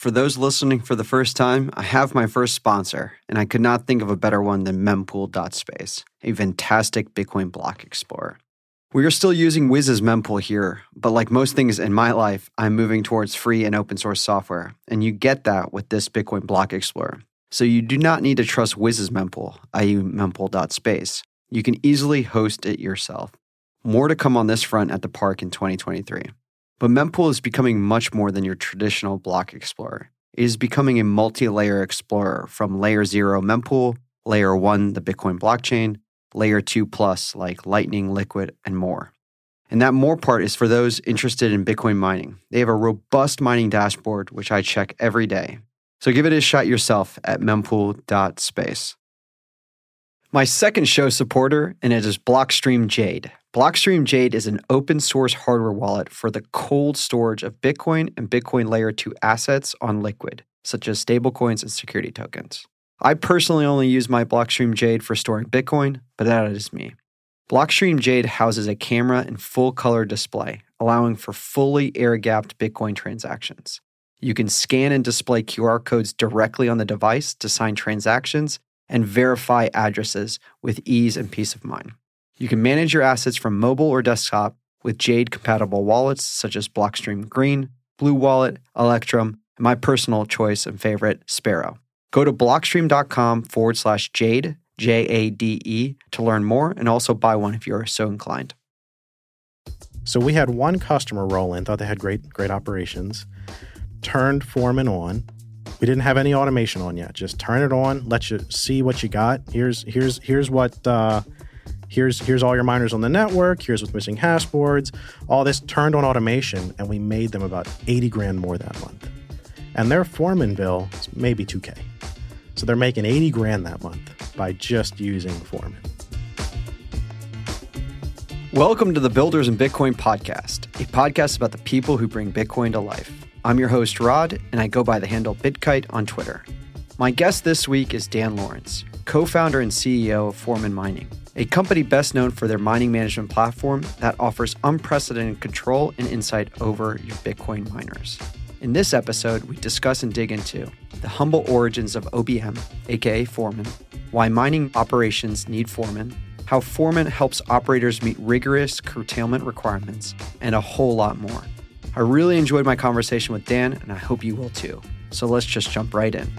For those listening for the first time, I have my first sponsor, and I could not think of a better one than Mempool.space, a fantastic Bitcoin block explorer. We are still using Wiz's Mempool here, but like most things in my life, I'm moving towards free and open source software, and you get that with this Bitcoin block explorer. So you do not need to trust Wiz's Mempool, i.e. Mempool.space. You can easily host it yourself. More to come on this front at the park in 2023. But Mempool is becoming much more than your traditional block explorer. It is becoming a multi-layer explorer from Layer 0 Mempool, Layer 1 the Bitcoin blockchain, Layer 2 plus like Lightning, Liquid, and more. And that more part is for those interested in Bitcoin mining. They have a robust mining dashboard, which I check every day. So give it a shot yourself at mempool.space. My second show supporter, and it is Blockstream Jade. Blockstream Jade is an open source hardware wallet for the cold storage of Bitcoin and Bitcoin Layer 2 assets on Liquid, such as stablecoins and security tokens. I personally only use my Blockstream Jade for storing Bitcoin, but that is me. Blockstream Jade houses a camera and full color display, allowing for fully air-gapped Bitcoin transactions. You can scan and display QR codes directly on the device to sign transactions and verify addresses with ease and peace of mind. You can manage your assets from mobile or desktop with Jade-compatible wallets such as Blockstream Green, Blue Wallet, Electrum, and my personal choice and favorite, Sparrow. Go to blockstream.com/Jade, Jade, to learn more and also buy one if you're so inclined. So we had one customer roll in, thought they had great operations, turned Foreman on. We didn't have any automation on yet. Just turn it on, let you see what you got. Here's all your miners on the network. Here's what's missing hash boards. All this turned on automation, and we made them about 80 grand more that month. And their Foreman bill is maybe 2K. So they're making 80 grand that month by just using Foreman. Welcome to the Builders in Bitcoin podcast, a podcast about the people who bring Bitcoin to life. I'm your host, Rod, and I go by the handle BitKite on Twitter. My guest this week is Dan Lawrence, co-founder and CEO of Foreman Mining, a company best known for their mining management platform that offers unprecedented control and insight over your Bitcoin miners. In this episode, we discuss and dig into the humble origins of OBM, aka Foreman, why mining operations need Foreman, how Foreman helps operators meet rigorous curtailment requirements, and a whole lot more. I really enjoyed my conversation with Dan, and I hope you will too. So let's just jump right in.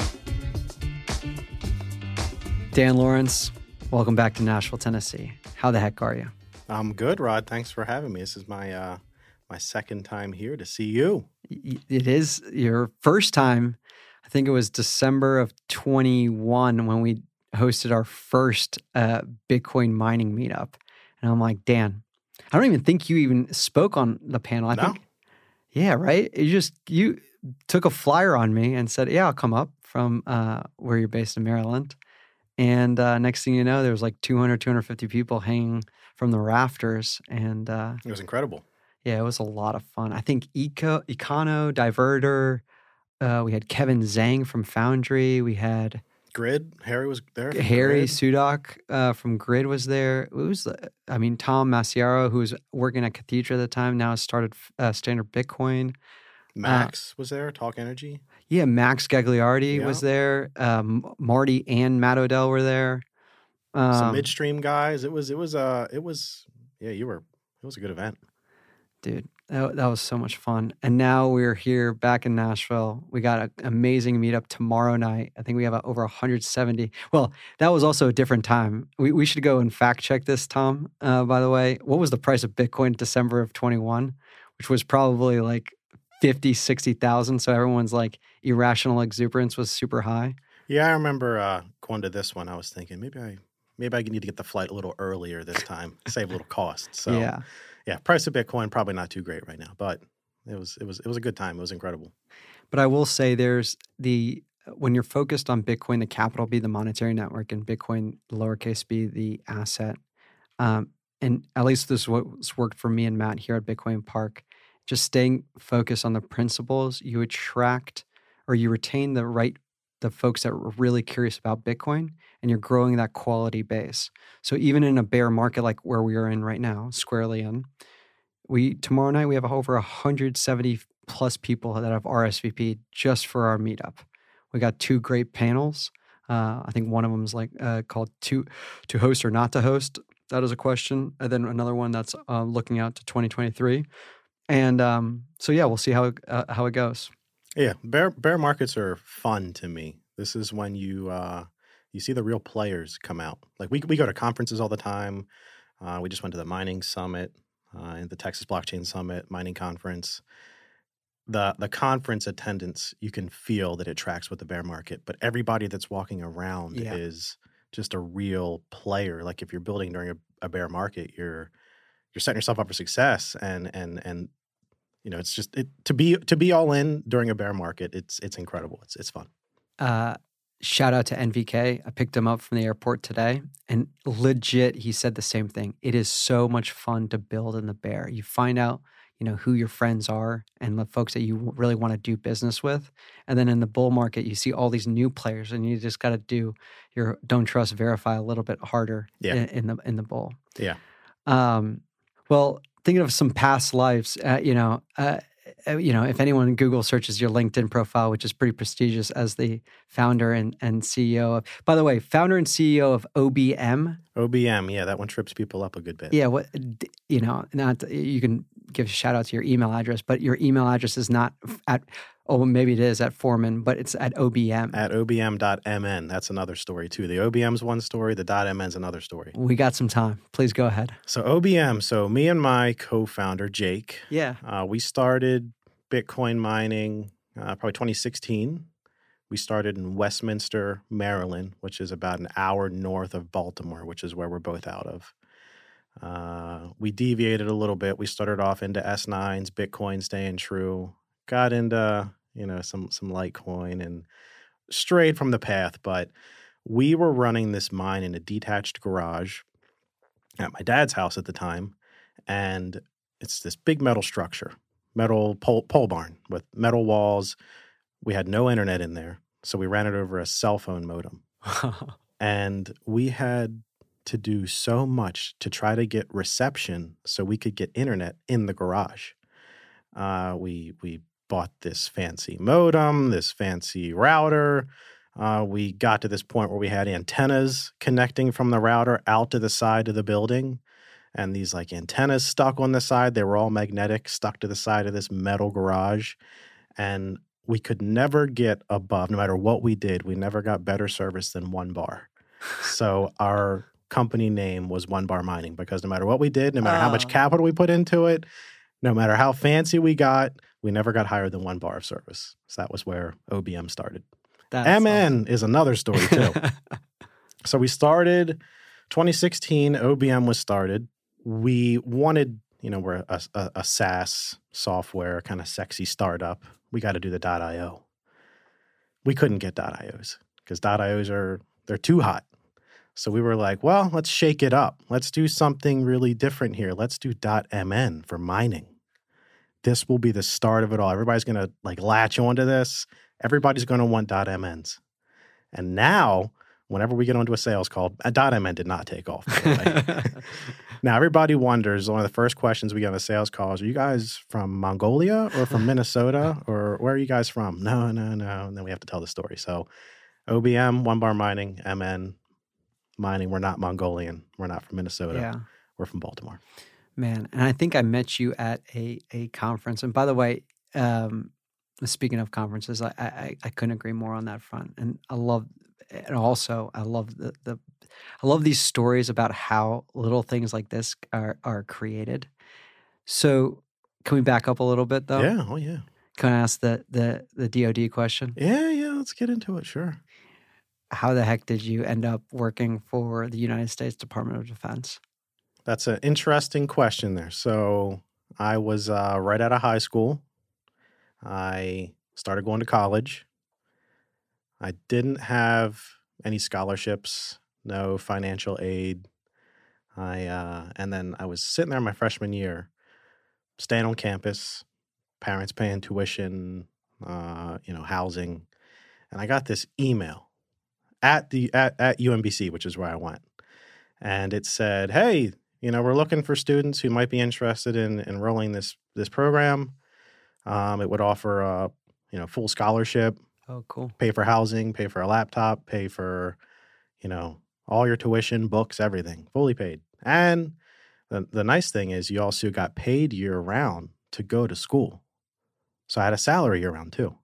Dan Lawrence, welcome back to Nashville, Tennessee. How the heck are you? I'm good, Rod. Thanks for having me. This is my second time here to see you. It is your first time. I think it was December of 21 when we hosted our first Bitcoin mining meetup. And I'm like, Dan, I don't even think you even spoke on the panel. I think, yeah, right? You took a flyer on me and said, yeah, I'll come up from where you're based in Maryland. And next thing you know, there was like 250 people hanging from the rafters. And it was incredible. Yeah, it was a lot of fun. I think Econo, Diverter, we had Kevin Zhang from Foundry. We had Grid. Harry was there. Harry Sudak from Grid was there. It was, Tom Masiaro, who was working at Cathedra at the time, now has started Standard Bitcoin. Max was there, Talk Energy. Yeah, Max Gagliardi was there. Marty and Matt Odell were there. Some midstream guys. It was a good event. Dude, that was so much fun. And now we're here back in Nashville. We got an amazing meetup tomorrow night. I think we have over 170. Well, that was also a different time. We should go and fact check this, Tom, by the way. What was the price of Bitcoin in December of 21? Which was probably like 50, 60,000. So everyone's like irrational exuberance was super high. Yeah, I remember going to this one. I was thinking maybe I need to get the flight a little earlier this time, save a little cost. So yeah, price of Bitcoin probably not too great right now, but it was a good time. It was incredible. But I will say there's when you're focused on Bitcoin, the capital be the monetary network, and Bitcoin, lowercase b, the asset. And at least this is what's worked for me and Matt here at Bitcoin Park. Just staying focused on the principles, you attract or you retain the folks that are really curious about Bitcoin, and you're growing that quality base. So even in a bear market like where we are in right now, squarely in, Tomorrow night we have over 170 plus people that have RSVP'd just for our meetup. We got 2 great panels. I think one of them is called to host or not to host. That is a question. And then another one that's looking out to 2023. And so yeah, we'll see how it goes. Yeah, bear markets are fun to me. This is when you see the real players come out. Like we go to conferences all the time. We just went to the mining summit, and the Texas Blockchain Summit mining conference. The conference attendance, you can feel that it tracks with the bear market, but everybody that's walking around is just a real player. Like if you're building during a bear market, you're setting yourself up for success, and it's just to be all in during a bear market. It's incredible. It's fun. Shout out to NVK. I picked him up from the airport today, and legit, he said the same thing. It is so much fun to build in the bear. You find out, who your friends are and the folks that you really want to do business with. And then in the bull market, you see all these new players, and you just got to do your don't trust, verify a little bit harder in the bull. Yeah. Well, thinking of some past lives, if anyone Google searches your LinkedIn profile, which is pretty prestigious, as the founder and CEO of, by the way, founder and CEO of OBM. OBM, yeah, that one trips people up a good bit. Yeah, you can give a shout out to your email address, but your email address is not maybe it is at Foreman, but it's at OBM. At OBM.mn. That's another story too. The OBM's one story, the .mn's another story. We got some time. Please go ahead. So OBM, me and my co-founder, Jake, we started Bitcoin mining probably 2016. We started in Westminster, Maryland, which is about an hour north of Baltimore, which is where we're both out of. We deviated a little bit. We started off into S9s, Bitcoin staying true. Got into, some Litecoin and strayed from the path. But we were running this mine in a detached garage at my dad's house at the time. And it's this big metal structure, metal pole barn with metal walls. We had no internet in there. So we ran it over a cell phone modem. And we had to do so much to try to get reception so we could get internet in the garage. We bought this fancy modem, this fancy router. We got to this point where we had antennas connecting from the router out to the side of the building. And these antennas stuck on the side. They were all magnetic, stuck to the side of this metal garage. And we could never get above, no matter what we did, we never got better service than 1 bar. So our company name was 1 Bar Mining, because no matter what we did, no matter how much capital we put into it, no matter how fancy we got, we never got higher than 1 bar of service. So that was where OBM started. MN is another story too. So we started 2016, OBM was started. We wanted, we're a SaaS software, kind of sexy startup. We got to do the .io. We couldn't get .ios because .ios they're too hot. So we were like, well, let's shake it up. Let's do something really different here. Let's do .mn for mining. This will be the start of it all. Everybody's going to latch onto this. Everybody's going to want .mns. And now, whenever we get onto a sales call, .mn did not take off. By the way. Now, everybody wonders, one of the first questions we get on a sales call is, are you guys from Mongolia or from Minnesota? Or where are you guys from? No. And then we have to tell the story. So OBM, 1 Bar Mining, MN, mining. We're not Mongolian. We're not from Minnesota. Yeah. We're from Baltimore. Man, and I think I met you at a conference. And by the way, speaking of conferences, I couldn't agree more on that front. And I love I love these stories about how little things like this are created. So can we back up a little bit though? Yeah. Oh yeah. Can I ask the DoD question? Yeah. Let's get into it. Sure. How the heck did you end up working for the United States Department of Defense? That's an interesting question there. So I was right out of high school. I started going to college. I didn't have any scholarships, no financial aid. And then I was sitting there my freshman year, staying on campus, parents paying tuition, housing. And I got this email at UMBC, which is where I went. And it said, hey, we're looking for students who might be interested in enrolling this program. It would offer a full scholarship, Oh, cool. pay for housing, pay for a laptop, pay for all your tuition, books, everything, fully paid. And the nice thing is you also got paid year round to go to school. So I had a salary year round too.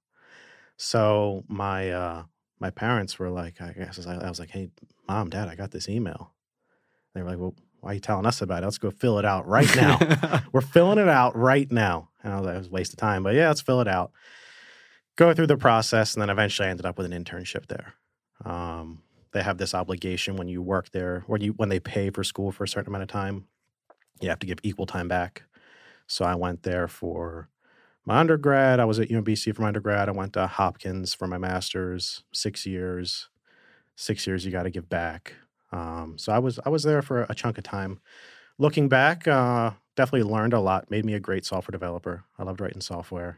So my parents were like, I was like, hey, Mom, Dad, I got this email. They were like, well, why are you telling us about it? Let's go fill it out right now. We're filling it out right now. And I was like, it was a waste of time. But yeah, let's fill it out. Go through the process. And then eventually I ended up with an internship there. They have this obligation when you work there, when they pay for school for a certain amount of time, you have to give equal time back. So I went there for my undergrad. I was at UMBC for my undergrad. I went to Hopkins for my master's, 6 years. 6 years you got to give back. So I was there for a chunk of time. Looking back, definitely learned a lot. Made me a great software developer. I loved writing software.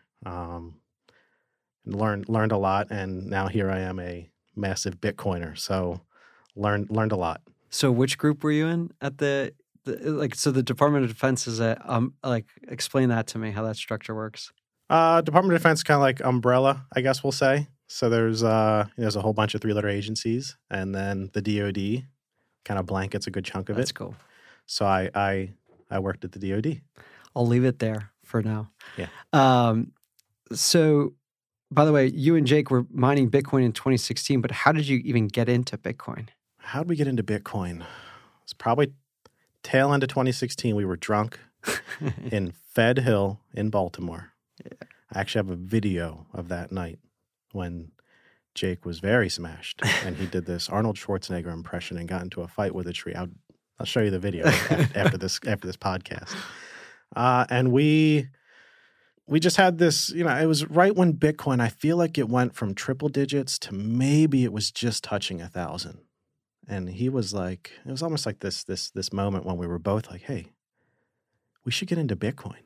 Learned a lot, and now here I am, a massive Bitcoiner. So learned a lot. So which group were you in at so the Department of Defense is explain that to me, how that structure works. Department of Defense kind of like umbrella, I guess we'll say. So there's a whole bunch of 3-letter agencies, and then the DoD kind of blankets a good chunk of it. That's cool. So I worked at the DoD. I'll leave it there for now. Yeah. So, by the way, you and Jake were mining Bitcoin in 2016, but how did you even get into Bitcoin? How did we get into Bitcoin? It's probably tail end of 2016. We were drunk in Fed Hill in Baltimore. Yeah. I actually have a video of that night when Jake was very smashed and he did this Arnold Schwarzenegger impression and got into a fight with a tree. I'll show you the video after this podcast. And we just had this, it was right when Bitcoin, I feel like it went from triple digits to maybe it was just touching 1,000. And he was like, it was almost like this moment when we were both like, hey, we should get into Bitcoin.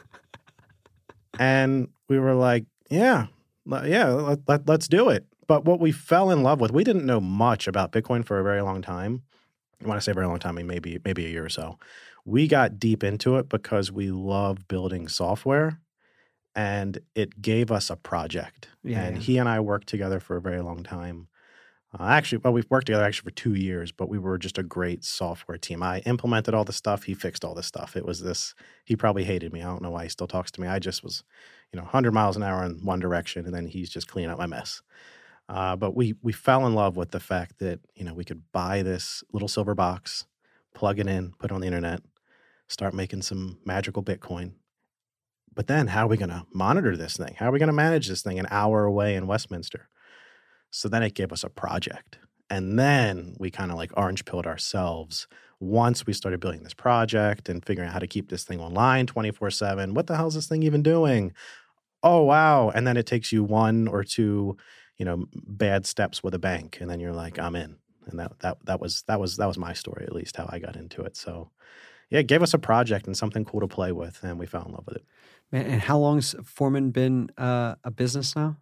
And we were like, yeah, let's do it. But what we fell in love with, we didn't know much about Bitcoin for a very long time. When I say very long time, I mean maybe a year or so. We got deep into it because we love building software, and it gave us a project. He and I worked together for a very long time. We've worked together for 2 years, but we were just a great software team. I implemented all the stuff. He fixed all the stuff. It was this, he probably hated me. I don't know why he still talks to me. I just was, 100 miles an hour in one direction, and then he's just cleaning up my mess. But we fell in love with the fact that, we could buy this little silver box, plug it in, put it on the internet, start making some magical Bitcoin. But then how are we going to monitor this thing? How are we going to manage this thing an hour away in Westminster? So then it gave us a project. And then we kind of like orange pilled ourselves once we started building this project and figuring out how to keep this thing online 24/7. What the hell is this thing even doing? Oh, wow. And then it takes you 1 or 2, bad steps with a bank. And then you're like, I'm in. And that was my story, at least how I got into it. So yeah, it gave us a project and something cool to play with, and we fell in love with it. Man, and how long's Foreman been a business now?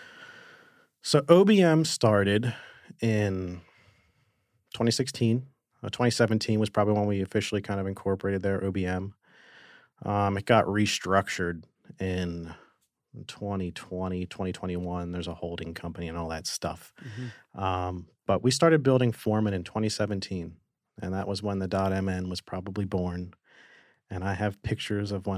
So OBM started in 2016. 2017 was probably when we officially kind of incorporated their OBM. It got restructured in 2020, 2021. There's a holding company and all that stuff. Mm-hmm. But we started building Foreman in 2017. And that was when the .mn was probably born. And I have pictures of when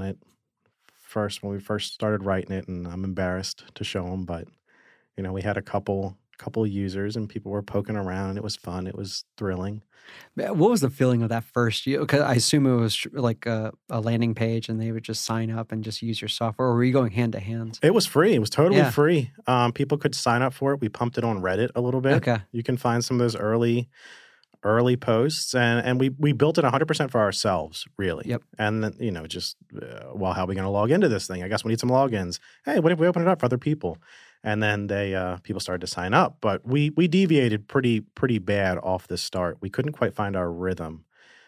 we first started writing it, and I'm embarrassed to show them, but we had a couple users and people were poking around, and it was fun. It was thrilling. What was the feeling of that first year? Because I assume it was like a landing page and they would just sign up and just use your software, or were you going hand to hand? It was free. It was totally free. People could sign up for it. We pumped it on Reddit a little bit. Okay. You can find some of those early posts, and we built it 100% for ourselves, really. Yep. And then, how are we going to log into this thing? I guess we need some logins. Hey, what if we open it up for other people? And then people started to sign up, but we deviated pretty bad off the start. We couldn't quite find our rhythm.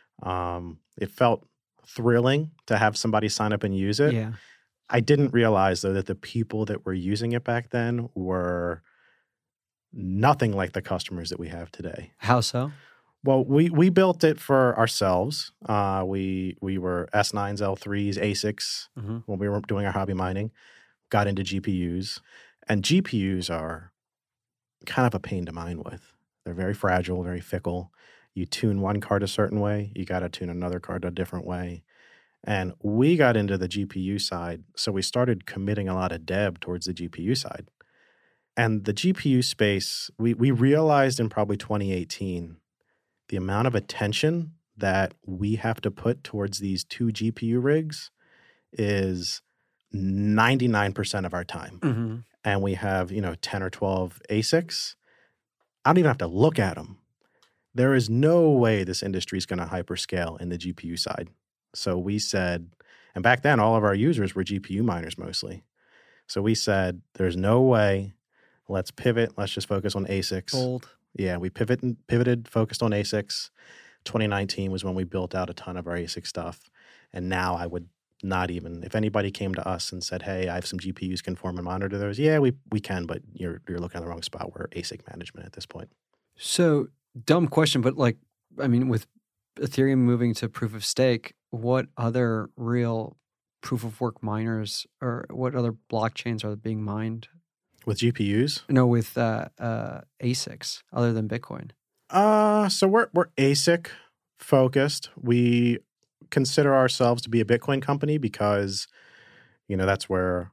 It felt thrilling to have somebody sign up and use it. Yeah. I didn't realize though that the people that were using it back then were nothing like the customers that we have today. How so? Well, we built it for ourselves. We were S9s, L3s, ASICs when we were doing our hobby mining. Got into GPUs, and GPUs are kind of a pain to mine with. They're very fragile, very fickle. You tune one card a certain way, you got to tune another card a different way. And we got into the GPU side, so we started committing a lot of dev towards the GPU side. And the GPU space, we realized in probably 2018, the amount of attention that we have to put towards these two GPU rigs is 99% of our time. And we have, 10 or 12 ASICs. I don't even have to look at them. There is no way this industry is going to hyperscale in the GPU side. So we said, and back then all of our users were GPU miners mostly. So we said, there's no way. Let's pivot. Let's just focus on ASICs. Bold. Yeah, we pivoted, focused on ASICs. 2019 was when we built out a ton of our ASIC stuff. And now I would not even, if anybody came to us and said, hey, I have some GPUs, can Foreman monitor those? Yeah, we can, but you're looking at the wrong spot. We're ASIC management at this point. So, dumb question, but with Ethereum moving to proof of stake, what other real proof of work miners or what other blockchains are being mined? With GPUs? No, with ASICs other than Bitcoin. So we're ASIC focused. We consider ourselves to be a Bitcoin company because, that's where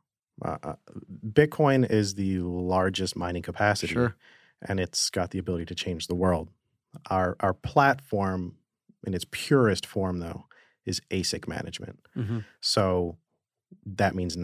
Bitcoin is the largest mining capacity. Sure. And it's got the ability to change the world. Our platform in its purest form, though, is ASIC management. So that means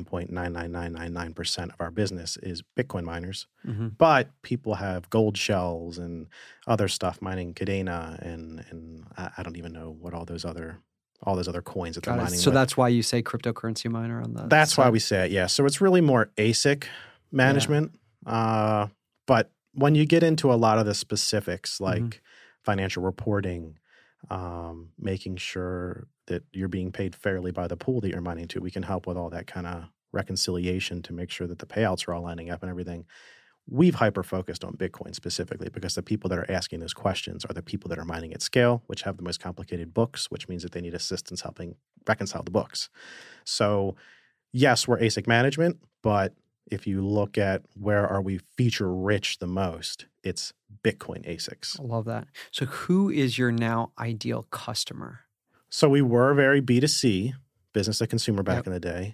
99.99999% of our business is Bitcoin miners. But people have gold shells and other stuff mining Cadena and I don't even know what all those other coins that they're mining. So with. that's why you say cryptocurrency miner on the That's side. why we say it, yeah. So it's really more ASIC management. Yeah. But when you get into a lot of the specifics like financial reporting, making sure that you're being paid fairly by the pool that you're mining to, we can help with all that kind of reconciliation to make sure that the payouts are all lining up and everything. We've hyper-focused on Bitcoin specifically because the people that are asking those questions are the people that are mining at scale, which have the most complicated books, which means that they need assistance helping reconcile the books. So yes, we're ASIC management, but if you look at where are we feature rich the most, it's Bitcoin ASICs. I love that. So who is your now ideal customer? So we were very B2C, business to consumer back in the day,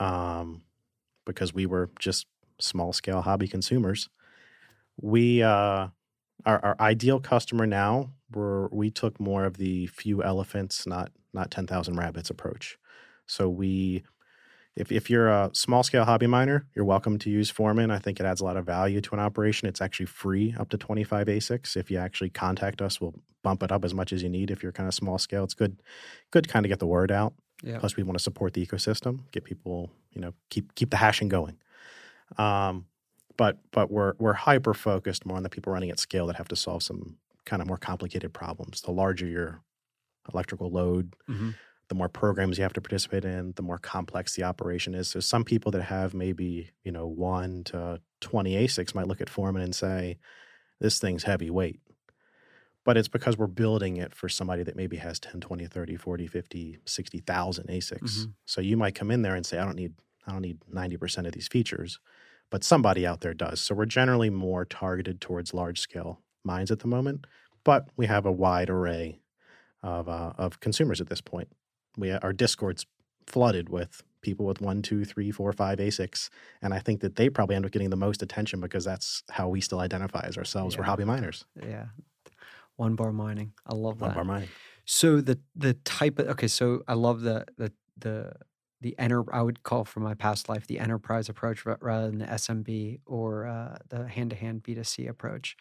because we were just small scale hobby consumers. We our ideal customer now, we took more of the few elephants, not 10,000 rabbits approach. So if you're a small scale hobby miner, you're welcome to use Foreman. I think it adds a lot of value to an operation. It's actually free up to 25 ASICs. If you actually contact us, we'll bump it up as much as you need. If you're kind of small scale, it's good to kind of get the word out. Yeah. Plus we want to support the ecosystem, get people, keep the hashing going. But we're hyper focused more on the people running at scale that have to solve some kind of more complicated problems. The larger your electrical load, the more programs you have to participate in, the more complex the operation is. So some people that have maybe, 1 to 20 ASICs might look at Foreman and say, this thing's heavyweight. But it's because we're building it for somebody that maybe has 10, 20, 30, 40, 50, 60,000 ASICs. So you might come in there and say, I don't need 90% of these features, but somebody out there does. So we're generally more targeted towards large scale mines at the moment, but we have a wide array of consumers at this point. Our Discord's flooded with people with 1, 2, 3, 4, 5 ASICs, and I think that they probably end up getting the most attention because that's how we still identify as ourselves. Yeah. We're hobby miners. Yeah. One bar mining. I love that. One bar mining. So the type of, so I love the I would call from my past life the enterprise approach rather than the SMB or the hand-to-hand B2C approach.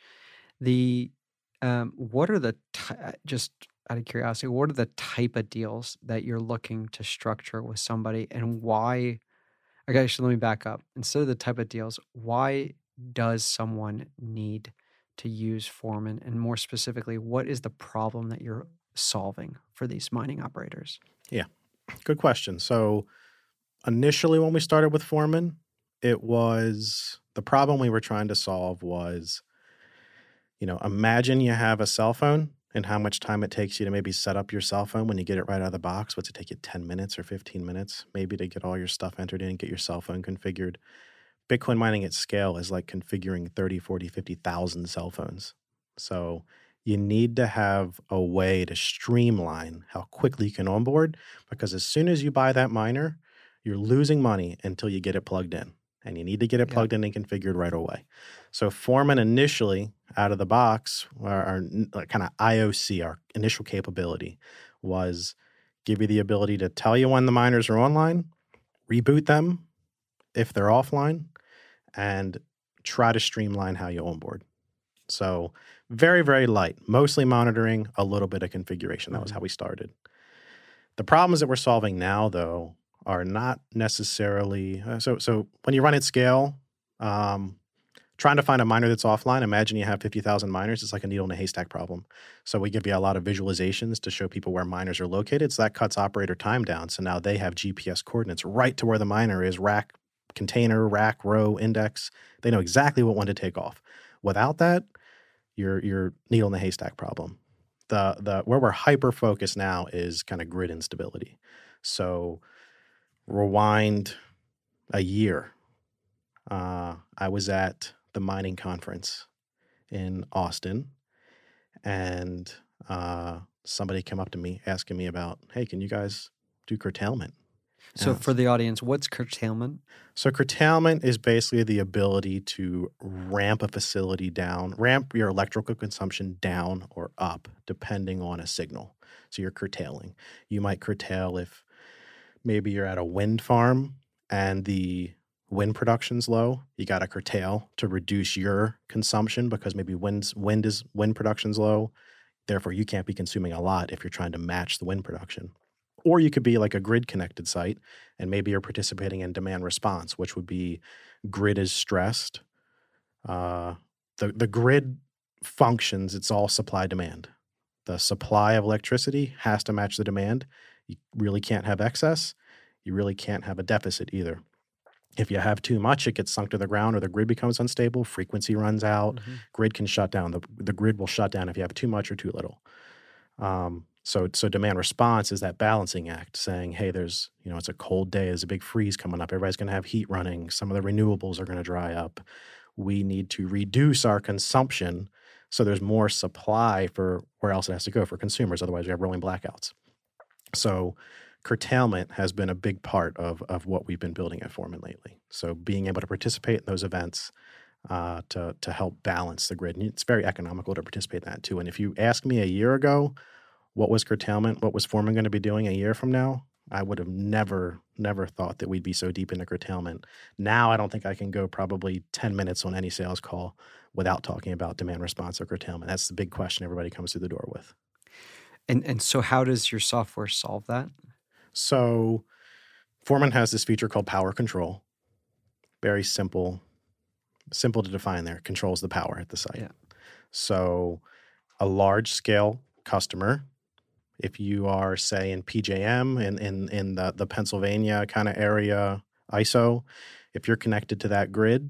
What are just out of curiosity, what are the type of deals that you're looking to structure with somebody and why? Okay, so let me back up. Instead of the type of deals, why does someone need to use Foreman? And more specifically, what is the problem that you're solving for these mining operators? Yeah, good question. So initially when we started with Foreman, it was the problem we were trying to solve was, imagine you have a cell phone in how much time it takes you to maybe set up your cell phone when you get it right out of the box. What's it take you, 10 minutes or 15 minutes maybe to get all your stuff entered in and get your cell phone configured? Bitcoin mining at scale is like configuring 30, 40, 50,000 cell phones. So you need to have a way to streamline how quickly you can onboard, because as soon as you buy that miner, you're losing money until you get it plugged in. And you need to get it plugged in and configured right away. So Foreman initially, out of the box, our kind of IOC, our initial capability, was give you the ability to tell you when the miners are online, reboot them if they're offline, and try to streamline how you onboard. So very, very light, mostly monitoring, a little bit of configuration. That was how we started. The problems that we're solving now, though, are not necessarily so when you run at scale, trying to find a miner that's offline, imagine you have 50,000 miners. It's like a needle in a haystack problem. So we give you a lot of visualizations to show people where miners are located. So that cuts operator time down. So now they have GPS coordinates right to where the miner is, rack, container, rack, row, index. They know exactly what one to take off. Without that, your needle in the haystack problem. The where we're hyper focused now is kind of grid instability. So rewind a year. I was at the mining conference in Austin, and somebody came up to me asking me about, hey, can you guys do curtailment? So for the audience, what's curtailment? So curtailment is basically the ability to ramp a facility down, ramp your electrical consumption down or up, depending on a signal. So you're curtailing. You might curtail if maybe you're at a wind farm and the wind production's low. You got to curtail to reduce your consumption because maybe wind production's low. Therefore, you can't be consuming a lot if you're trying to match the wind production. Or you could be like a grid-connected site, and maybe you're participating in demand response, which would be grid is stressed. The grid functions, it's all supply-demand. The supply of electricity has to match the demand. You really can't have excess. You really can't have a deficit either. If you have too much, it gets sunk to the ground or the grid becomes unstable, frequency runs out, grid can shut down. The grid will shut down if you have too much or too little. So demand response is that balancing act saying, hey, there's, it's a cold day, there's a big freeze coming up, everybody's going to have heat running, some of the renewables are going to dry up. We need to reduce our consumption so there's more supply for where else it has to go for consumers, otherwise we have rolling blackouts. So curtailment has been a big part of what we've been building at Foreman lately. So being able to participate in those events to help balance the grid. And it's very economical to participate in that too. And if you asked me a year ago, what was curtailment? What was Foreman going to be doing a year from now? I would have never thought that we'd be so deep into curtailment. Now I don't think I can go probably 10 minutes on any sales call without talking about demand response or curtailment. That's the big question everybody comes through the door with. And so how does your software solve that? So Foreman has this feature called power control. Very simple to define there. It controls the power at the site. Yeah. So a large scale customer, if you are, say, in PJM, in the Pennsylvania kind of area, ISO, if you're connected to that grid,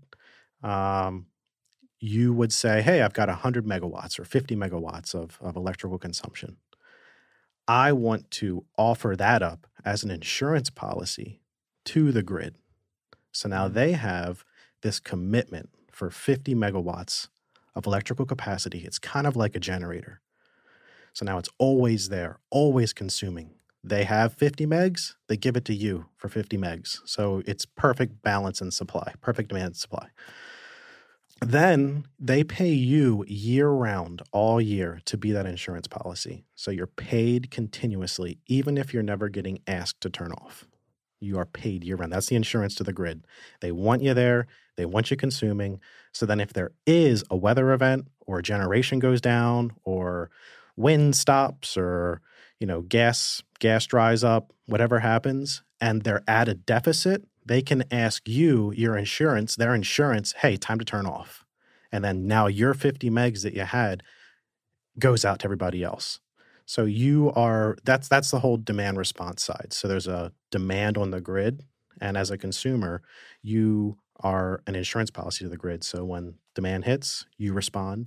you would say, hey, I've got 100 megawatts or 50 megawatts of electrical consumption. I want to offer that up as an insurance policy to the grid. So now they have this commitment for 50 megawatts of electrical capacity. It's kind of like a generator. So now it's always there, always consuming. They have 50 megs, they give it to you for 50 megs. So it's perfect balance and supply, perfect demand and supply. Then they pay you year-round, all year, to be that insurance policy. So you're paid continuously, even if you're never getting asked to turn off. You are paid year-round. That's the insurance to the grid. They want you there. They want you consuming. So then if there is a weather event or a generation goes down or wind stops or, gas dries up, whatever happens, and they're at a deficit, they can ask you, their insurance, hey, time to turn off. And then now your 50 megs that you had goes out to everybody else. So that's the whole demand response side. So there's a demand on the grid. And as a consumer, you are an insurance policy to the grid. So when demand hits, you respond.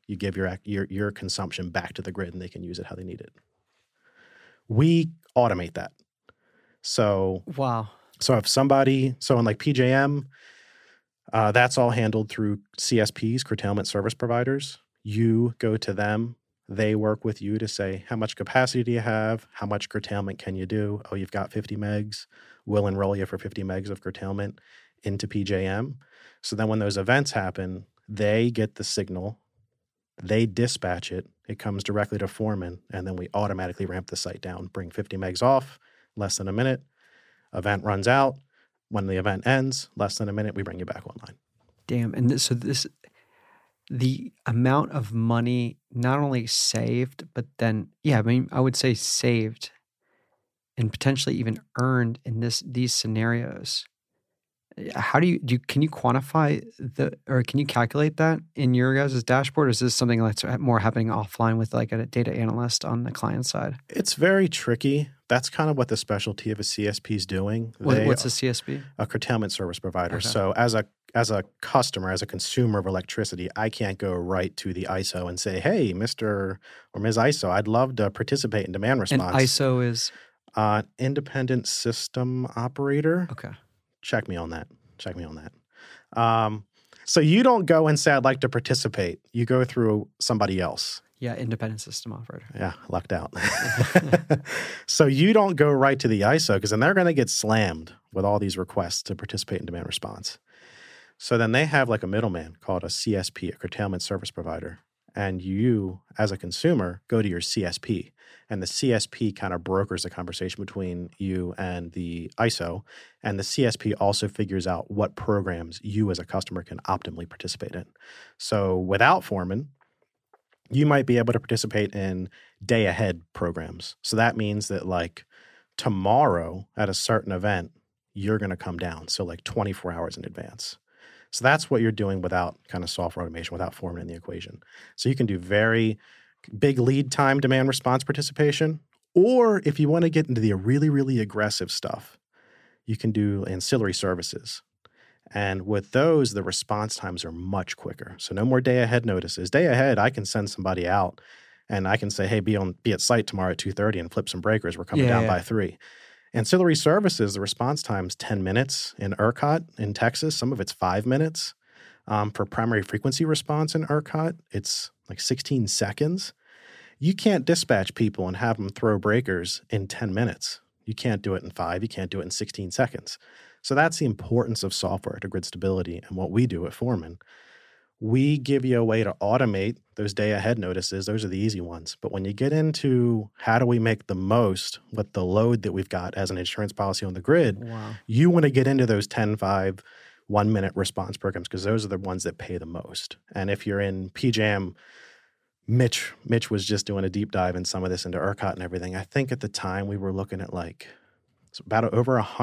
You give your consumption back to the grid and they can use it how they need it. We automate that. So wow. So if in like PJM, that's all handled through CSPs, curtailment service providers. You go to them. They work with you to say, how much capacity do you have? How much curtailment can you do? Oh, you've got 50 megs. We'll enroll you for 50 megs of curtailment into PJM. So then when those events happen, they get the signal. They dispatch it. It comes directly to Foreman, and then we automatically ramp the site down, bring 50 megs off, less than a minute. Event runs out. When the event ends, less than a minute, we bring you back online. Damn. And the amount of money not only saved, but then, I would say saved and potentially even earned in these scenarios. How can you quantify or can you calculate that in your guys' dashboard? Or is this something that's more happening offline with like a data analyst on the client side? It's very tricky. That's kind of what the specialty of a CSP is doing. What's a CSP? A curtailment service provider. Okay. So as a customer, as a consumer of electricity, I can't go right to the ISO and say, hey, Mr. or Ms. ISO, I'd love to participate in demand response. And ISO is? Independent System Operator. Okay. Check me on that. So you don't go and say, I'd like to participate. You go through somebody else. Yeah, independent system operator. Yeah, lucked out. So you don't go right to the ISO because then they're going to get slammed with all these requests to participate in demand response. So then they have like a middleman called a CSP, a curtailment service provider. And you, as a consumer, go to your CSP. And the CSP kind of brokers the conversation between you and the ISO. And the CSP also figures out what programs you as a customer can optimally participate in. So without Foreman, you might be able to participate in day-ahead programs. So that means that like tomorrow at a certain event, you're going to come down. So like 24 hours in advance. So that's what you're doing without kind of software automation, without Foreman in the equation. So you can do very big lead time demand response participation. Or if you want to get into the really, really aggressive stuff, you can do ancillary services. And with those, the response times are much quicker. So no more day-ahead notices. Day ahead, I can send somebody out and I can say, hey, be at site tomorrow at 2:30 and flip some breakers. We're coming down by 3. Ancillary services, the response time's 10 minutes in ERCOT in Texas. Some of it's 5 minutes. For primary frequency response in ERCOT, it's like 16 seconds. You can't dispatch people and have them throw breakers in 10 minutes. You can't do it in 5. You can't do it in 16 seconds. So that's the importance of software to grid stability and what we do at Foreman. We give you a way to automate those day-ahead notices. Those are the easy ones. But when you get into how do we make the most with the load that we've got as an insurance policy on the grid, you want to get into those 10, 5, 1-minute response programs because those are the ones that pay the most. And if you're in PJM, Mitch was just doing a deep dive in some of this into ERCOT and everything. I think at the time we were looking at like about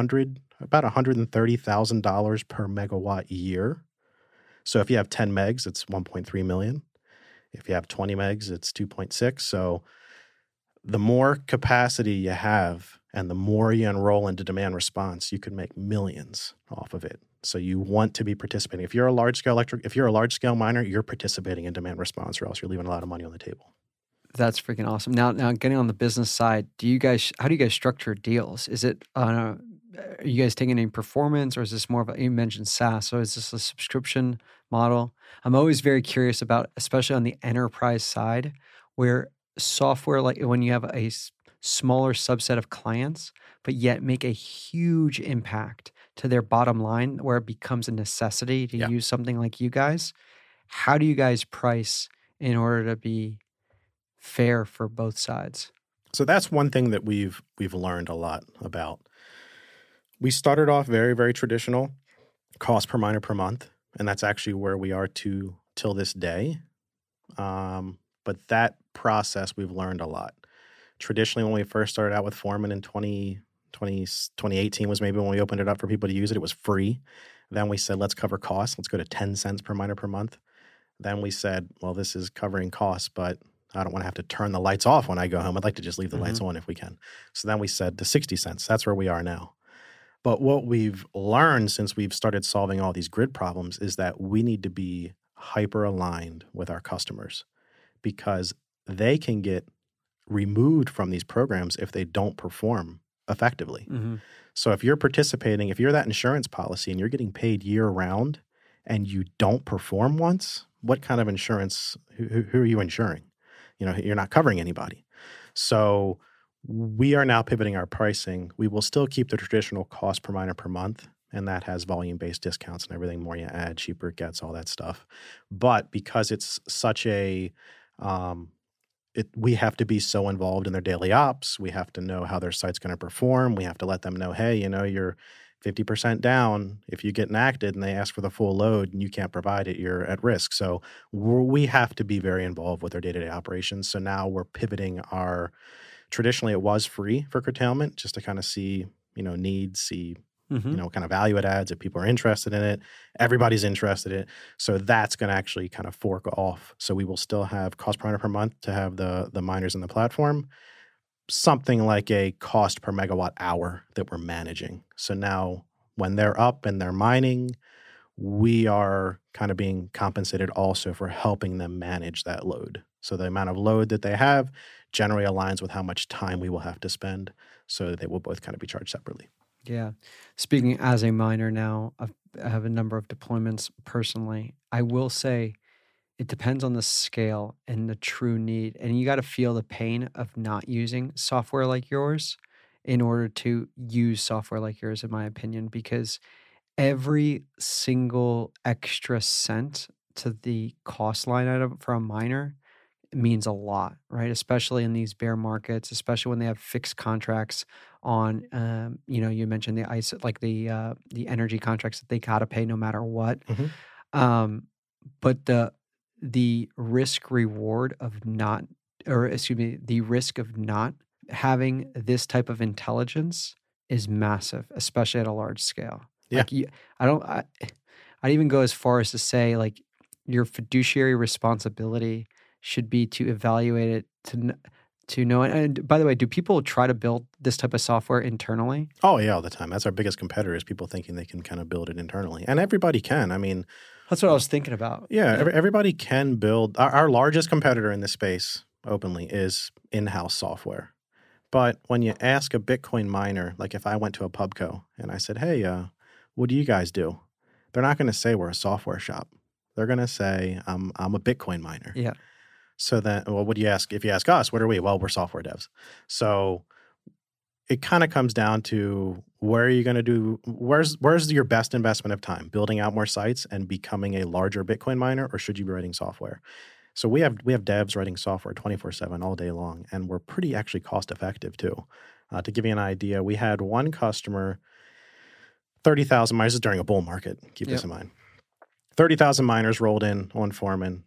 $130,000 per megawatt a year. So if you have 10 megs, it's 1.3 million. If you have 20 megs, it's 2.6. So the more capacity you have and the more you enroll into demand response, you can make millions off of it. So you want to be participating. If you're a large scale miner, you're participating in demand response, or else you're leaving a lot of money on the table. That's freaking awesome. Now getting on the business side, how do you guys structure deals? Is it are you guys taking any performance, or is this more of you mentioned SaaS, so is this a subscription model? I'm always very curious about, especially on the enterprise side, where software, like when you have a smaller subset of clients, but yet make a huge impact to their bottom line, where it becomes a necessity to use something like you guys. How do you guys price in order to be fair for both sides? So that's one thing that we've learned a lot about. We started off very, very traditional, cost per miner per month, and that's actually where we are till this day. But that process, we've learned a lot. Traditionally, when we first started out with Foreman in 2018 was maybe when we opened it up for people to use it. It was free. Then we said, let's cover costs. Let's go to 10 cents per miner per month. Then we said, well, this is covering costs, but I don't want to have to turn the lights off when I go home. I'd like to just leave the lights on if we can. So then we said to 60 cents. That's where we are now. But what we've learned since we've started solving all these grid problems is that we need to be hyper aligned with our customers. because they can get removed from these programs if they don't perform effectively. Mm-hmm. So if you're participating, if you're that insurance policy and you're getting paid year round and you don't perform once, what kind of insurance, who are you insuring? You're not covering anybody. So we are now pivoting our pricing. We will still keep the traditional cost per miner per month, and that has volume-based discounts and everything. More you add, cheaper it gets, all that stuff. But because it's such a we have to be so involved in their daily ops. We have to know how their site's going to perform. We have to let them know, hey, you're 50% down. If you get enacted and they ask for the full load and you can't provide it, you're at risk. So we have to be very involved with their day-to-day operations. So now we're pivoting traditionally it was free for curtailment just to kind of see, needs, see, kind of value it adds if people are interested in it. Everybody's interested in it. So that's going to actually kind of fork off. So we will still have cost per miner per month to have the miners in the platform, something like a cost per megawatt hour that we're managing. So now when they're up and they're mining, we are kind of being compensated also for helping them manage that load. So the amount of load that they have generally aligns with how much time we will have to spend. So they will both kind of be charged separately. Yeah. Speaking as a miner now, I have a number of deployments personally. I will say it depends on the scale and the true need. And you got to feel the pain of not using software like yours in order to use software like yours, in my opinion, because every single extra cent to the cost line item for a miner means a lot, right? Especially in these bear markets, especially when they have fixed contracts on, you mentioned the ICE, like the energy contracts that they got to pay no matter what. Mm-hmm. But the risk reward of the risk of not having this type of intelligence is massive, especially at a large scale. Yeah. I'd even go as far as to say, like, your fiduciary responsibility should be to evaluate it, to know it. And by the way, do people try to build this type of software internally? Oh, yeah, all the time. That's our biggest competitor, is people thinking they can kind of build it internally. And everybody can. I mean, that's what I was thinking about. Yeah, everybody can build. Our largest competitor in this space, openly, is in-house software. But when you ask a Bitcoin miner, like if I went to a Pubco and I said, hey, what do you guys do? They're not going to say we're a software shop. They're going to say, I'm a Bitcoin miner. Yeah. So then, well, what do you ask? If you ask us, what are we? Well, we're software devs. So it kind of comes down to where are you going to do, where's your best investment of time? Building out more sites and becoming a larger Bitcoin miner, or should you be writing software? So we have devs writing software 24/7 all day long, and we're pretty actually cost effective too. To give you an idea, we had one customer, 30,000 miners, during a bull market. Keep this in mind. 30,000 miners rolled in on Foreman.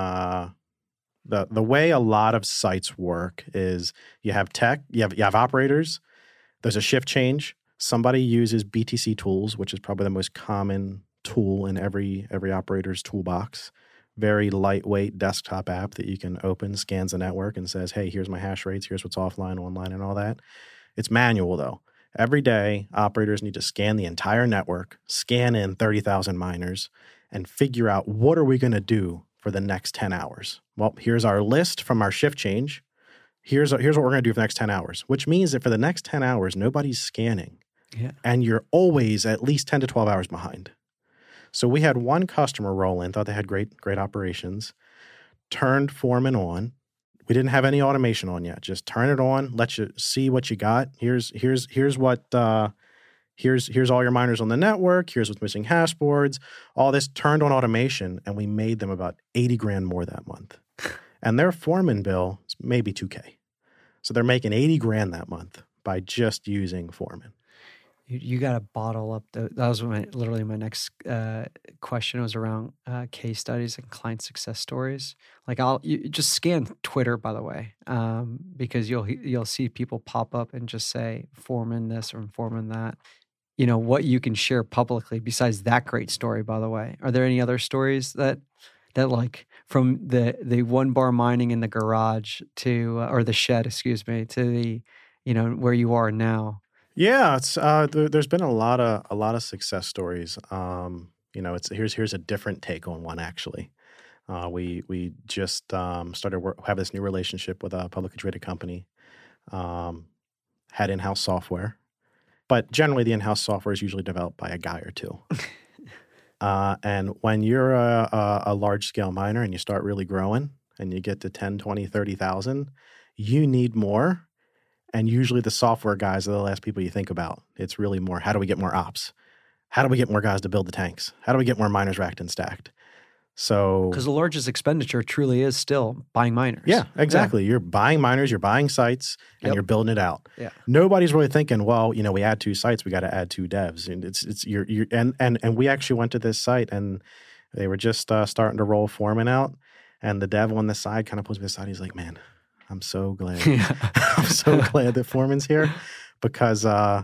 The way a lot of sites work is you have tech, you have operators. There's a shift change. Somebody uses BTC tools, which is probably the most common tool in every operator's toolbox. Very lightweight desktop app that you can open, scans the network, and says, hey, here's my hash rates, here's what's offline, online, and all that. It's manual, though. Every day, operators need to scan the entire network, scan in 30,000 miners, and figure out what are we going to do for the next 10 hours. Well, here's our list from our shift change. Here's what we're going to do for the next 10 hours, which means that for the next 10 hours, nobody's scanning. Yeah. And you're always at least 10 to 12 hours behind. So we had one customer roll in, thought they had great operations, turned Foreman on. We didn't have any automation on yet. Just turn it on, let you see what you got. Here's what here's all your miners on the network. Here's what's missing hash boards. All this turned on automation, and we made them about $80,000 more that month. And their Foreman bill is maybe $2,000. So they're making $80,000 that month by just using Foreman. You got to bottle up. That was literally my next question was around case studies and client success stories. Like you just scan Twitter, by the way, because you'll see people pop up and just say Foreman this or Foreman that. You know what you can share publicly besides that great story. By the way, are there any other stories that like from the 1 bar mining in the garage to or the shed, excuse me, to the where you are now? Yeah, it's there's been a lot of success stories. It's here's a different take on one actually. We just started have this new relationship with a publicly traded company. Had in-house software, but generally the in-house software is usually developed by a guy or two. And when you're a large-scale miner and you start really growing and you get to 10, 20, 30,000, you need more. And usually the software guys are the last people you think about. It's really more, how do we get more ops? How do we get more guys to build the tanks? How do we get more miners racked and stacked? So, because the largest expenditure truly is still buying miners. Yeah, exactly. Yeah. You're buying miners, you're buying sites, and you're building it out. Yeah. Nobody's really thinking, well, we add 2 sites, we got to add 2 devs, and we actually went to this site and they were just starting to roll Foreman out, and the dev on the side kind of pulls me aside. He's like, "Man, I'm so glad. I'm so glad that Foreman's here because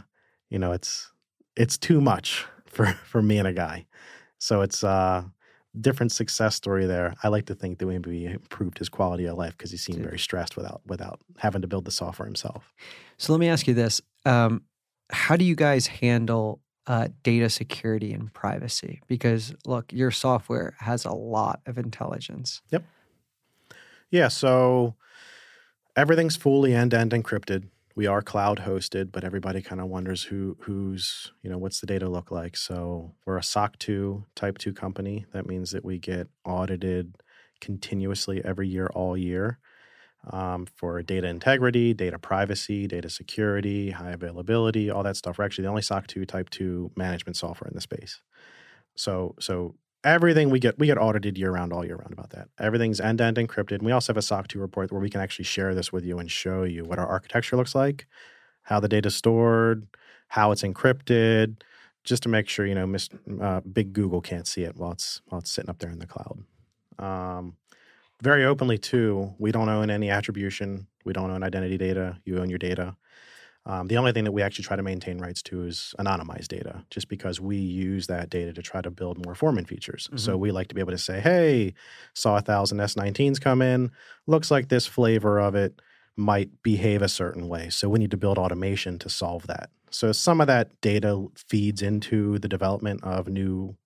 it's too much for me and a guy." So it's different success story there. I like to think that we improved his quality of life because he seemed very stressed without having to build the software himself. So let me ask you this. How do you guys handle data security and privacy? Because look, your software has a lot of intelligence. Yep. Yeah, so everything's fully end-to-end encrypted. We are cloud hosted, but everybody kind of wonders who's, what's the data look like? So we're a SOC 2 type 2 company. That means that we get audited continuously every year, all year, for data integrity, data privacy, data security, high availability, all that stuff. We're actually the only SOC 2 type 2 management software in the space. So everything we get audited all year round about that. Everything's end-to-end encrypted. And we also have a SOC 2 report where we can actually share this with you and show you what our architecture looks like, how the data's stored, how it's encrypted, just to make sure, big Google can't see it while it's sitting up there in the cloud. Very openly too, we don't own any attribution. We don't own identity data. You own your data. The only thing that we actually try to maintain rights to is anonymized data, just because we use that data to try to build more Foreman features. Mm-hmm. So we like to be able to say, hey, saw 1,000 S19s come in. Looks like this flavor of it might behave a certain way. So we need to build automation to solve that. So some of that data feeds into the development of new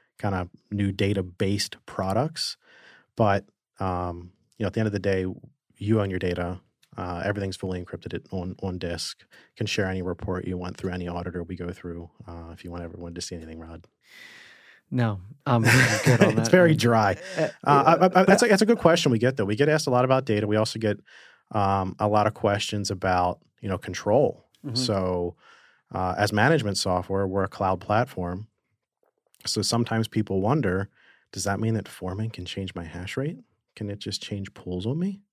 data-based products. But, at the end of the day, you own your data. Everything's fully encrypted on disk. You can share any report you want through any auditor we go through. If you ever wanted to see anything, Rod. No, I'm good on that. It's very dry. That's a good question we get, though. We get asked a lot about data. We also get a lot of questions about control. Mm-hmm. So as management software, we're a cloud platform. So sometimes people wonder, does that mean that Foreman can change my hash rate? Can it just change pools on me?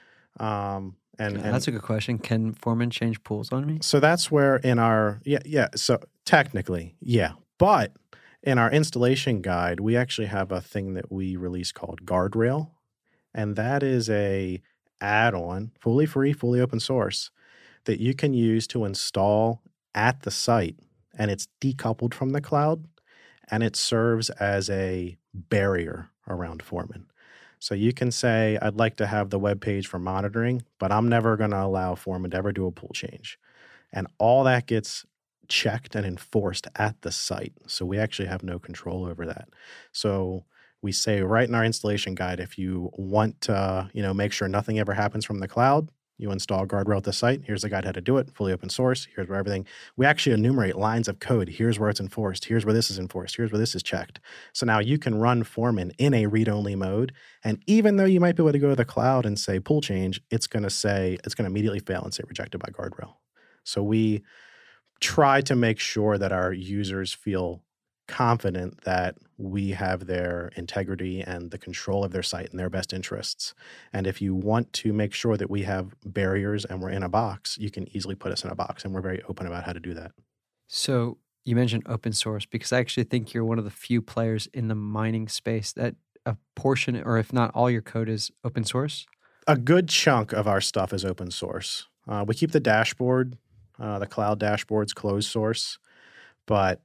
And that's a good question. Can Foreman change pools on me? So that's where in our so technically, yeah. But in our installation guide, we actually have a thing that we release called Guardrail, and that is a add-on, fully free, fully open source, that you can use to install at the site, and it's decoupled from the cloud, and it serves as a barrier around Foreman. So you can say, I'd like to have the web page for monitoring, but I'm never going to allow Foreman to ever do a pool change. And all that gets checked and enforced at the site. So we actually have no control over that. So we say right in our installation guide, if you want to, make sure nothing ever happens from the cloud, you install Guardrail at the site. Here's the guide how to do it, fully open source. Here's where everything. We actually enumerate lines of code. Here's where it's enforced. Here's where this is enforced. Here's where this is checked. So now you can run Foreman in a read-only mode. And even though you might be able to go to the cloud and say pool change, it's going to immediately fail and say rejected by Guardrail. So we try to make sure that our users feel confident that we have their integrity and the control of their site in their best interests. And if you want to make sure that we have barriers and we're in a box, you can easily put us in a box. And we're very open about how to do that. So you mentioned open source, because I actually think you're one of the few players in the mining space that a portion, or if not all your code, is open source. A good chunk of our stuff is open source. We keep the dashboard, the cloud dashboard's closed source, but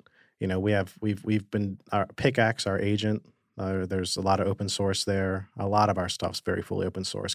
we've been our Pickaxe, our agent. There's a lot of open source there. A lot of our stuff's very fully open source.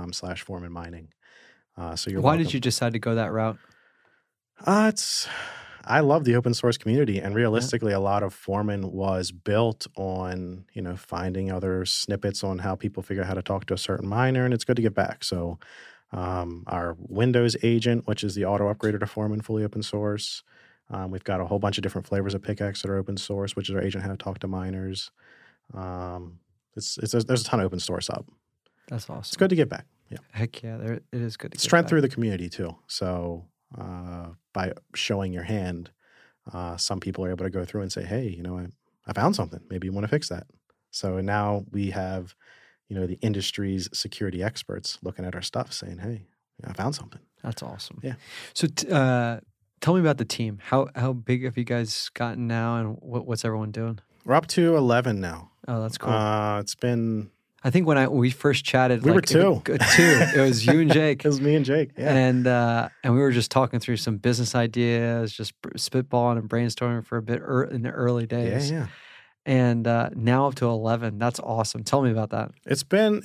GitHub.com/Foreman Mining. So you're Why welcome. did you decide to go that route? It's I love the open source community, and realistically, a lot of Foreman was built on, finding other snippets on how people figure out how to talk to a certain miner, and it's good to give back. So our Windows agent, which is the auto upgrader to Foreman, fully open source. We've got a whole bunch of different flavors of Pickaxe that are open source, which is our agent how to talk to miners. There's a ton of open source up. That's awesome. It's good to give back. Yeah. Heck yeah, it is good to give Strength back. through the community too. So by showing your hand, some people are able to go through and say, hey, I found something. Maybe you want to fix that. So now we have, the industry's security experts looking at our stuff saying, hey, I found something. That's awesome. Yeah. So tell me about the team. How big have you guys gotten now, and what's everyone doing? We're up to 11 now. Oh, that's cool. It's been... I think when we first chatted, we were two. It was you and Jake. It was me and Jake. Yeah. And we were just talking through some business ideas, just spitballing and brainstorming for a bit in the early days. Yeah. And now up to 11. That's awesome. Tell me about that. It's been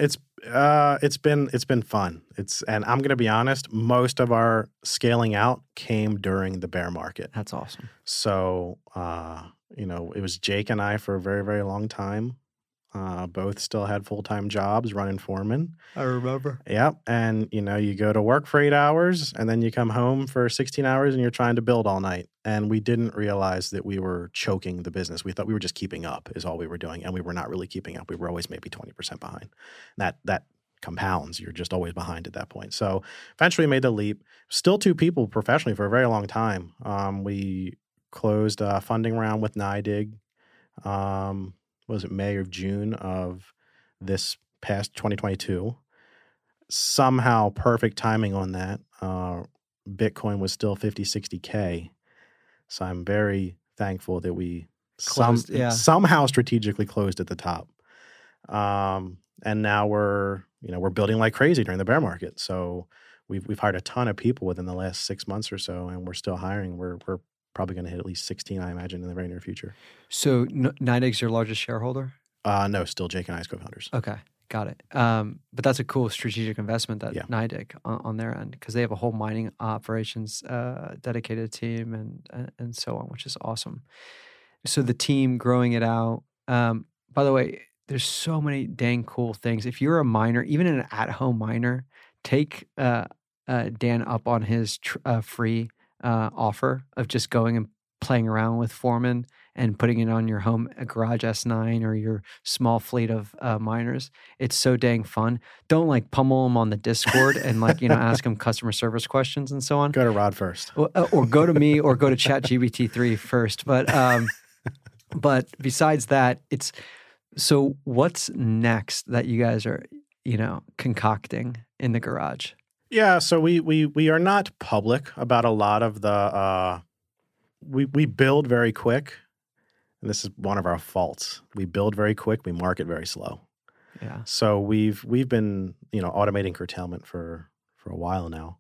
fun. And I'm going to be honest, most of our scaling out came during the bear market. That's awesome. So, it was Jake and I for a very, very long time. Both still had full-time jobs running Foreman. I remember. Yep. And, you go to work for 8 hours and then you come home for 16 hours and you're trying to build all night. And we didn't realize that we were choking the business. We thought we were just keeping up is all we were doing. And we were not really keeping up. We were always maybe 20% behind. That compounds. You're just always behind at that point. So eventually made the leap. Still 2 people professionally for a very long time. We closed a funding round with NYDIG. Was it May or June of this past 2022? Somehow perfect timing on that. Bitcoin was still 50, 60K. So I'm very thankful that we somehow strategically closed at the top. And now we're building like crazy during the bear market. So we've hired a ton of people within the last 6 months or so, and we're still hiring. We're probably going to hit at least 16, I imagine, in the very near future. So NYDIG's your largest shareholder? No, still Jake and I as co-founders. Okay, got it. But that's a cool strategic investment that NYDIG on their end, because they have a whole mining operations dedicated team and so on, which is awesome. So the team growing it out. By the way, there's so many dang cool things. If you're a miner, even an at-home miner, take Dan up on his free offer of just going and playing around with Foreman and putting it on your home garage S9 or your small fleet of miners. It's so dang fun. Don't pummel them on the Discord and ask them customer service questions and so on. Go to Rod first. Or go to me or go to ChatGPT-3 first. But besides that, so what's next that you guys are, concocting in the garage? Yeah, so we are not public about a lot of the we build very quick, and this is one of our faults. We build very quick, we market very slow. Yeah. So we've been automating curtailment for a while now,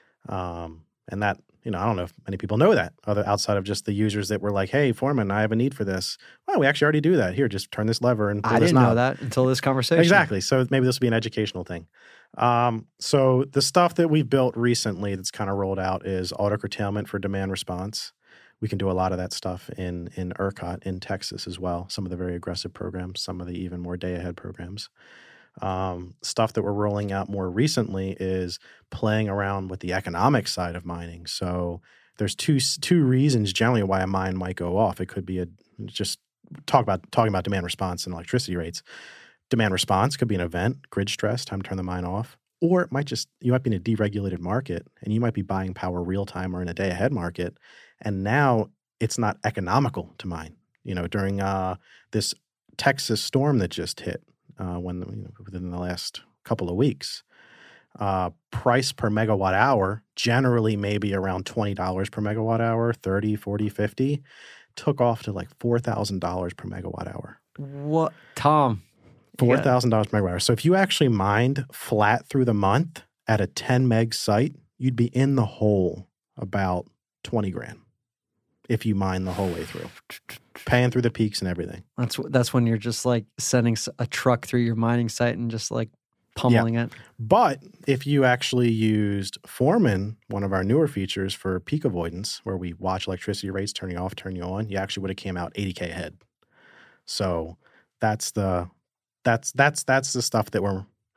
and that I don't know if many people know that outside of just the users that were like, hey, Foreman, I have a need for this. Well, we actually already do that. Here, just turn this lever and pull this knob. I didn't know that until this conversation. Exactly. So maybe this will be an educational thing. So the stuff that we've built recently that's kind of rolled out is auto curtailment for demand response. We can do a lot of that stuff in ERCOT in Texas as well. Some of the very aggressive programs, some of the even more day ahead programs. Stuff that we're rolling out more recently is playing around with the economic side of mining. So there's two reasons generally why a mine might go off. It could be just talking about demand response and electricity rates. Demand response could be an event, grid stress, time to turn the mine off. Or it might you might be in a deregulated market and you might be buying power real time or in a day ahead market. And now it's not economical to mine. During this Texas storm that just hit within the last couple of weeks, price per megawatt hour generally maybe around $20 per megawatt hour, 30, 40, 50, took off to $4,000 per megawatt hour. What, Tom? $4,000 per megawatt hour. So if you actually mined flat through the month at a 10 meg site, you'd be in the hole about 20 grand if you mine the whole way through, paying through the peaks and everything. That's when you're just sending a truck through your mining site and just pummeling it. But if you actually used Foreman, one of our newer features for peak avoidance, where we watch electricity rates, turn you off, turn you on, you actually would have came out 80K ahead. So that's the stuff that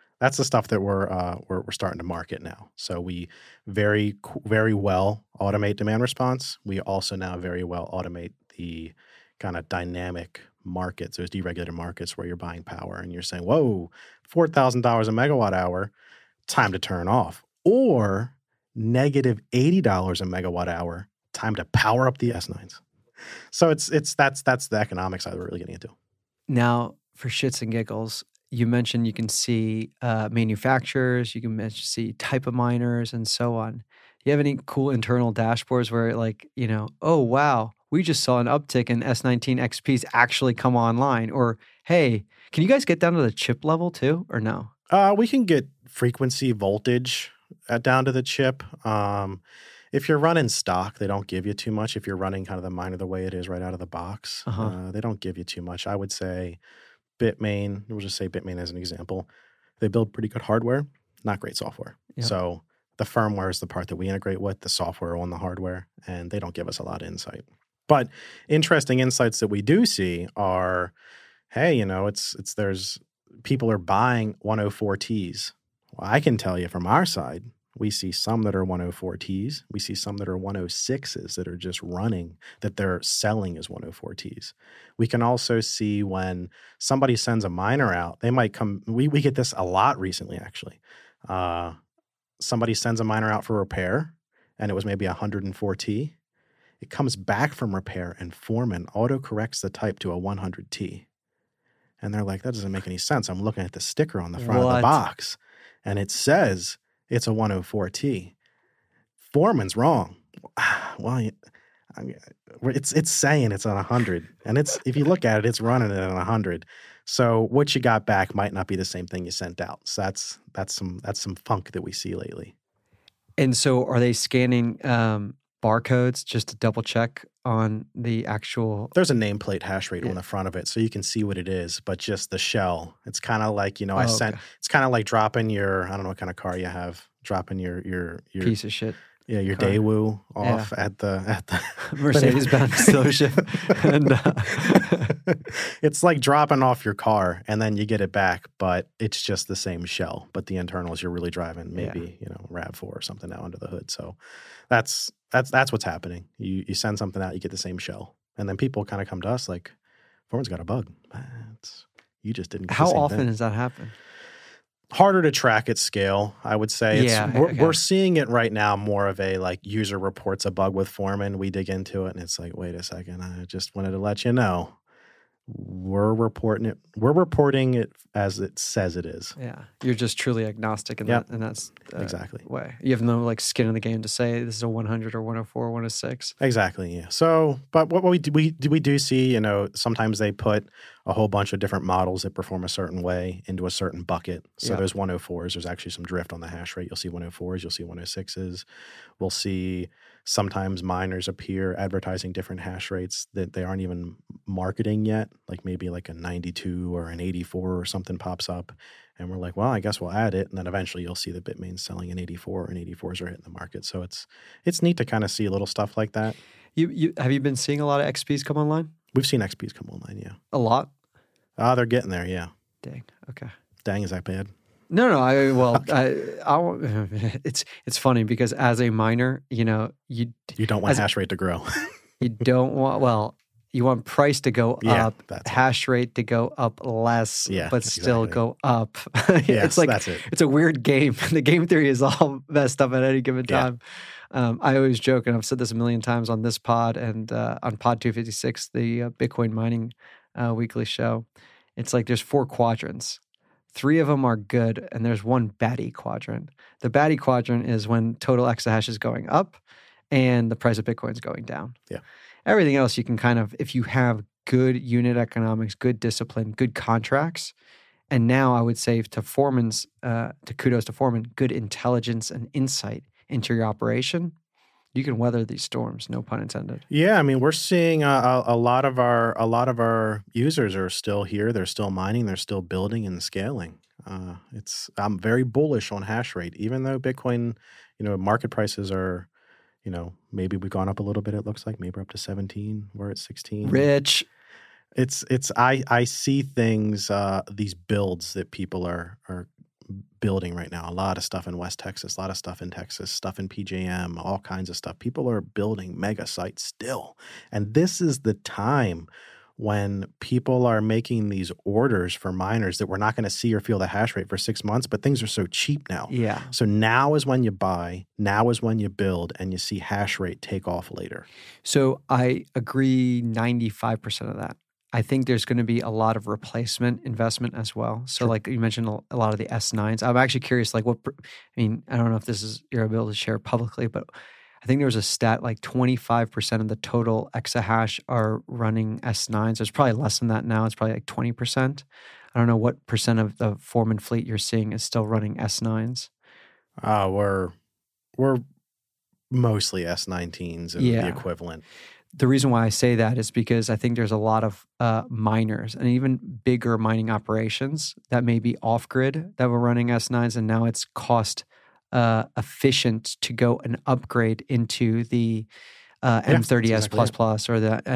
we're starting to market now. So we very well automate demand response. We also now very well automate the kind of dynamic markets, those deregulated markets where you're buying power and you're saying, whoa, $4,000 a megawatt hour, time to turn off. Or negative $80 a megawatt hour, time to power up the S9s. So that's the economic side we're really getting into. Now, for shits and giggles, you mentioned you can see manufacturers, you can see type of miners and so on. You have any cool internal dashboards where like, oh, wow, we just saw an uptick in S19 XPs actually come online? Or, hey, can you guys get down to the chip level too, or no? We can get frequency voltage down to the chip. If you're running stock, they don't give you too much. If you're running kind of the miner the way it is right out of the box, they don't give you too much. I would say Bitmain, we'll just say Bitmain as an example, they build pretty good hardware, not great software. Yep. So the firmware is the part that we integrate with, the software on the hardware, and they don't give us a lot of insight. But interesting insights that we do see are, hey, there's people are buying 104Ts. Well, I can tell you from our side, we see some that are 104Ts. We see some that are 106s that are just running, that they're selling as 104Ts. We can also see when somebody sends a miner out, they might come, we get this a lot recently, actually. Somebody sends a miner out for repair, and it was maybe 104T. It comes back from repair, and Foreman autocorrects the type to a 100T. And they're like, that doesn't make any sense. I'm looking at the sticker on the front of the box, and it says it's a 104T. Foreman's wrong. Well, it's saying it's on 100, and if you look at it, it's running it on 100. So what you got back might not be the same thing you sent out. So that's some funk that we see lately. And so, are they scanning barcodes just to double check on the actual? There's a nameplate hash rate on the front of it, so you can see what it is. But just the shell, it's kind of like It's kind of like dropping your, I don't know what kind of car you have, dropping your piece of shit. Yeah, your Daewoo off at the Mercedes-Benz dealership. And it's like dropping off your car and then you get it back, but it's just the same shell. But the internals, you're really driving maybe RAV4 or something out under the hood. So that's what's happening. You send something out, you get the same shell, and then people kind of come to us like, Foreman's got a bug. You just didn't get How the same often thing. does that happen? Harder to track at scale, I would say. We're seeing it right now more of a like user reports a bug with Foreman. We dig into it and it's like, wait a second, I just wanted to let you know. We're reporting it as it says it is. Yeah. You're just truly agnostic in that, and that's exactly way. You have no like skin in the game to say this is a 100 or 104 or 106. Exactly, yeah. So, but what we do see, sometimes they put a whole bunch of different models that perform a certain way into a certain bucket. So there's 104s. There's actually some drift on the hash rate. You'll see 104s. You'll see 106s. We'll see sometimes miners appear advertising different hash rates that they aren't even marketing yet. Like maybe like a 92 or an 84 or something pops up. And we're like, well, I guess we'll add it. And then eventually you'll see that Bitmain's selling an 84 and 84s are hitting the market. So it's neat to kind of see little stuff like that. Have you been seeing a lot of XPs come online? We've seen XPs come online, yeah. A lot? They're getting there, yeah. Dang, okay. Dang, is that bad? No. It's funny because as a miner, you don't want hash rate to grow. You don't want, well, you want price to go up, hash rate to go up less, but still go up. It's like, that's it. It's a weird game. The game theory is all messed up at any given time. I always joke, and I've said this a million times on this pod and on Pod 256, the Bitcoin mining weekly show. It's like there's 4 quadrants. 3 of them are good, and there's one baddie quadrant. The baddie quadrant is when total exahash is going up and the price of Bitcoin is going down. Yeah. Everything else you can kind of, if you have good unit economics, good discipline, good contracts, and now I would say to kudos to Foreman, good intelligence and insight into your operation, you can weather these storms, no pun intended. Yeah, I mean, we're seeing a lot of our users are still here. They're still mining. They're still building and scaling. I'm very bullish on hash rate, even though Bitcoin, market prices are, maybe we've gone up a little bit. It looks like maybe we're up to 17. We're at 16. Rich. I see things, these builds that people are building right now. A lot of stuff in West Texas, a lot of stuff in Texas, stuff in PJM, all kinds of stuff. People are building mega sites still. And this is the time when people are making these orders for miners that we're not going to see or feel the hash rate for 6 months, but things are so cheap now. Yeah. So now is when you buy, now is when you build, and you see hash rate take off later. So I agree 95% of that. I think there's going to be a lot of replacement investment as well. So like you mentioned a lot of the S9s. I'm actually curious, like I don't know if this is you're able to share publicly, but I think there was a stat like 25% of the total exahash are running S9s. There's probably less than that now. It's probably like 20%. I don't know what percent of the Foreman fleet you're seeing is still running S9s. We're mostly S19s and the equivalent. The reason why I say that is because I think there's a lot of miners and even bigger mining operations that may be off-grid that were running S9s, and now it's cost efficient to go and upgrade into the M30S exactly or the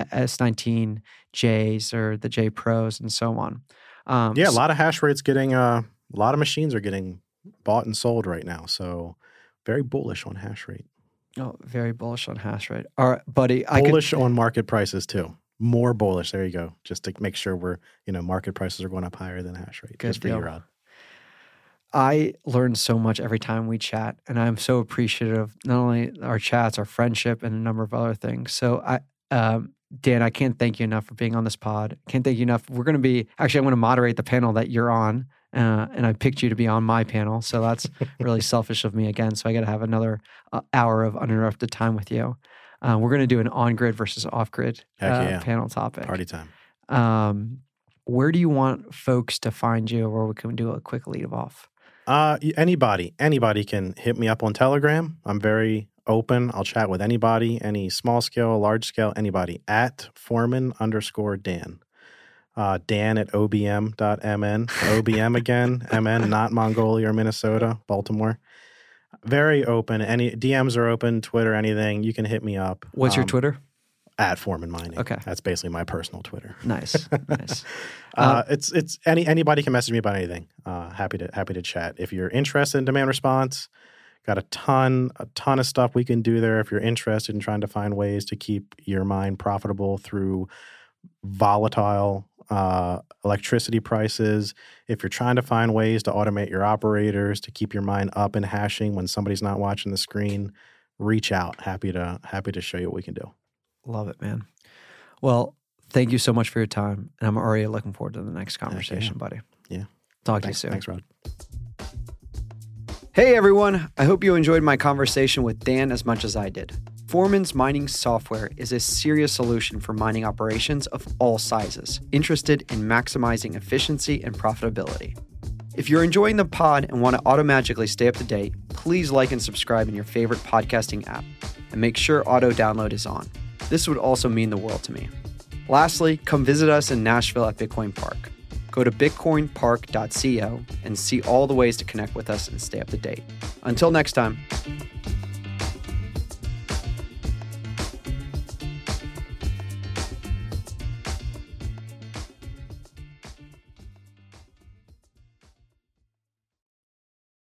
S19Js or the J Pros and so on. A lot of hash rates getting a lot of machines are getting bought and sold right now. So very bullish on hash rate. Oh, very bullish on hash rate. All right, buddy. Bullish on market prices too. More bullish. There you go. Just to make sure we're, market prices are going up higher than hash rate. Good just for you, Rod. I learn so much every time we chat, and I'm so appreciative of not only our chats, our friendship, and a number of other things. So Dan, I can't thank you enough for being on this pod. Can't thank you enough. I'm going to moderate the panel that you're on. And I picked you to be on my panel. So that's really selfish of me again. So I got to have another hour of uninterrupted time with you. We're going to do an on-grid versus off-grid panel topic. Party time. Where do you want folks to find you, or we can do a quick lead off? Anybody can hit me up on Telegram. I'm very open. I'll chat with anybody, any small scale, large scale, anybody at Foreman_Dan. Dan at obm.mn. OBM again. MN, not Mongolia or Minnesota, Baltimore. Very open. Any DMs are open, Twitter, anything. You can hit me up. What's your Twitter? At Foreman Mining. Okay. That's basically my personal Twitter. Nice. Nice. It's anybody can message me about anything. Happy to chat. If you're interested in demand response, got a ton of stuff we can do there. If you're interested in trying to find ways to keep your mine profitable through volatile electricity prices, if you're trying to find ways to automate your operators to keep your mine up and hashing when somebody's not watching the screen, reach out. Happy to show you what we can do. Love it, man. Well, thank you so much for your time, and I'm already looking forward to the next conversation, buddy. Yeah. Talk to you soon. Thanks, Rod. Hey, everyone. I hope you enjoyed my conversation with Dan as much as I did. Foreman's Mining Software is a serious solution for mining operations of all sizes, interested in maximizing efficiency and profitability. If you're enjoying the pod and want to automatically stay up to date, please like and subscribe in your favorite podcasting app, and make sure auto download is on. This would also mean the world to me. Lastly, come visit us in Nashville at Bitcoin Park. Go to bitcoinpark.co and see all the ways to connect with us and stay up to date. Until next time.